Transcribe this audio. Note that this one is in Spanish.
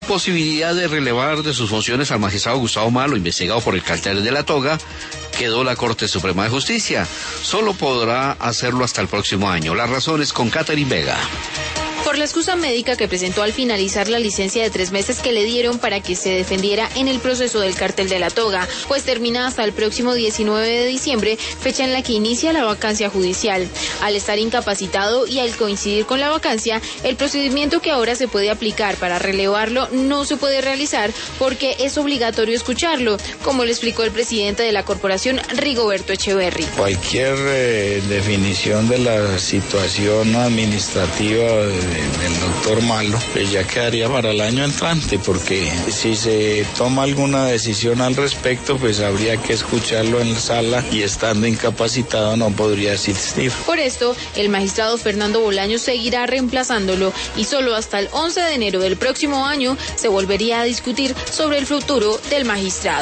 Posibilidad de relevar de sus funciones al magistrado Gustavo Malo, investigado por el cartel de la toga, quedó la Corte Suprema de Justicia. Solo podrá hacerlo hasta el próximo año. Las razones con Catherine Vega. Por la excusa médica que presentó al finalizar la licencia de 3 meses que le dieron para que se defendiera en el proceso del cartel de la toga, pues termina hasta el próximo 19 de diciembre, fecha en la que inicia la vacancia judicial. Al estar incapacitado y al coincidir con la vacancia, el procedimiento que ahora se puede aplicar para relevarlo no se puede realizar porque es obligatorio escucharlo, como le explicó el presidente de la corporación, Rigoberto Echeverry. Cualquier definición de la situación administrativa del doctor Malo, pues ya quedaría para el año entrante, porque si se toma alguna decisión al respecto, pues habría que escucharlo en la sala y estando incapacitado no podría asistir. Por esto, el magistrado Fernando Bolaños seguirá reemplazándolo y solo hasta el 11 de enero del próximo año se volvería a discutir sobre el futuro del magistrado.